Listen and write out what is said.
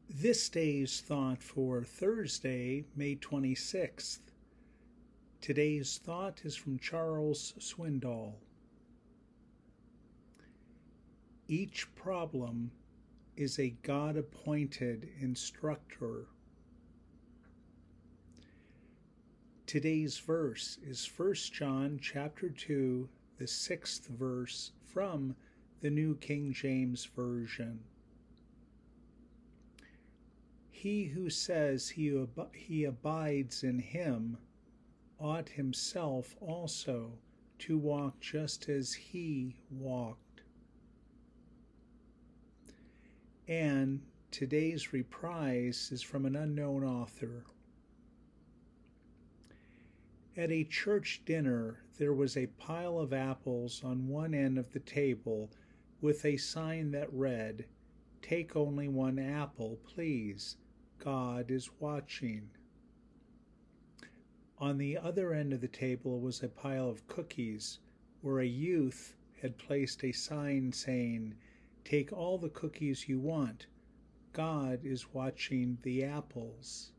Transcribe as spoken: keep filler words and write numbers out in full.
This day's thought for Thursday, May twenty-sixth. Today's thought is from Charles Swindoll. Each problem is a God-appointed instructor. Today's verse is First John chapter two, the sixth verse from the New King James Version. He who says he, ab- he abides in him ought himself also to walk just as he walked. And today's reprise is from an unknown author. At a church dinner, there was a pile of apples on one end of the table with a sign that read, "Take only one apple, please. God is watching." On the other end of the table was a pile of cookies where a youth had placed a sign saying, "Take all the cookies you want. God is watching the apples."